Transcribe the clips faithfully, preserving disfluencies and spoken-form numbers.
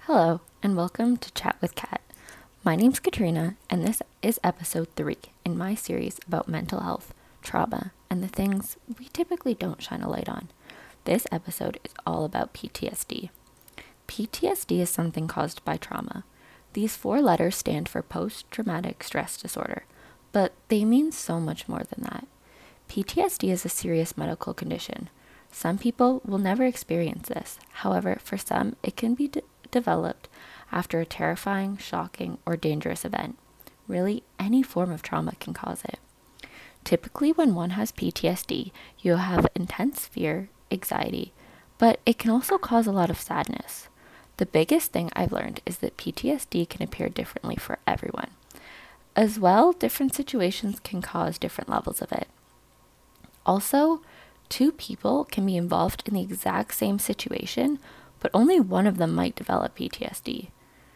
Hello, and welcome to Chat with Kat. My name's Katrina, and this is episode three in my series about mental health, trauma, and the things we typically don't shine a light on. This episode is all about P T S D. P T S D is something caused by trauma. These four letters stand for post-traumatic stress disorder, but they mean so much more than that. P T S D is a serious medical condition. Some people will never experience this. However, for some, it can be de- developed after a terrifying, shocking, or dangerous event. Really, any form of trauma can cause it. Typically, when one has P T S D, you'll have intense fear, anxiety, but it can also cause a lot of sadness. The biggest thing I've learned is that P T S D can appear differently for everyone. As well, different situations can cause different levels of it. Also, two people can be involved in the exact same situation, but only one of them might develop P T S D.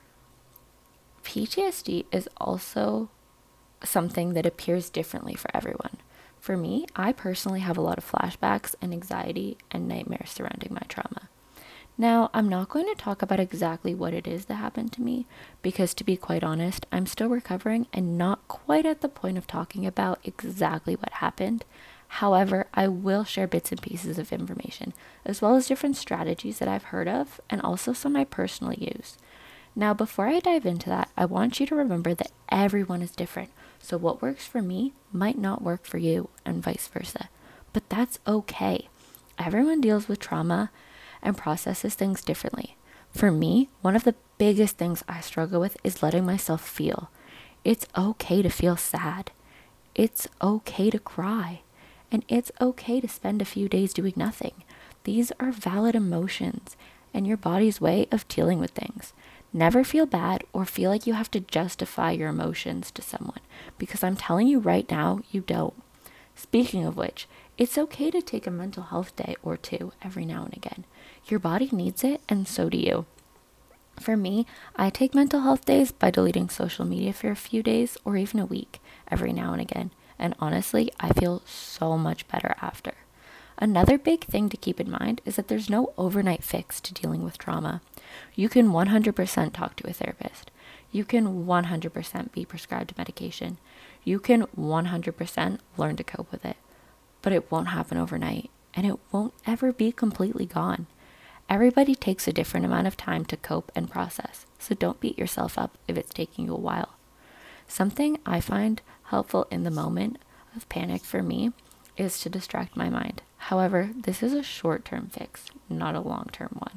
P T S D is also something that appears differently for everyone. For me, I personally have a lot of flashbacks and anxiety and nightmares surrounding my trauma. Now, I'm not going to talk about exactly what it is that happened to me, because to be quite honest, I'm still recovering and not quite at the point of talking about exactly what happened. However, I will share bits and pieces of information, as well as different strategies that I've heard of, and also some I personally use. Now, before I dive into that, I want you to remember that everyone is different, so what works for me might not work for you, and vice versa. But that's okay. Everyone deals with trauma and processes things differently. For me, one of the biggest things I struggle with is letting myself feel. It's okay to feel sad. It's okay to cry. And it's okay to spend a few days doing nothing. These are valid emotions and your body's way of dealing with things. Never feel bad or feel like you have to justify your emotions to someone, because I'm telling you right now, you don't. Speaking of which, it's okay to take a mental health day or two every now and again. Your body needs it, and so do you. For me, I take mental health days by deleting social media for a few days or even a week every now and again. And honestly, I feel so much better after. Another big thing to keep in mind is that there's no overnight fix to dealing with trauma. You can one hundred percent talk to a therapist. You can one hundred percent be prescribed medication. You can one hundred percent learn to cope with it. But it won't happen overnight, and it won't ever be completely gone. Everybody takes a different amount of time to cope and process, so don't beat yourself up if it's taking you a while. Something I find helpful in the moment of panic for me is to distract my mind. However, this is a short-term fix, not a long-term one.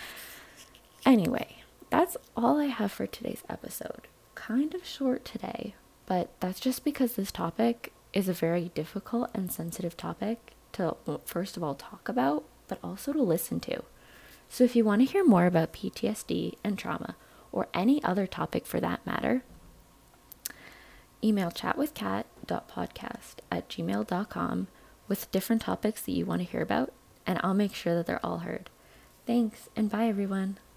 Anyway, that's all I have for today's episode. Kind of short today, but that's just because this topic is a very difficult and sensitive topic to, first of all, talk about, but also to listen to. So if you want to hear more about P T S D and trauma, or any other topic for that matter, email chatwithkat dot podcast at gmail dot com with different topics that you want to hear about, and I'll make sure that they're all heard. Thanks, and bye everyone.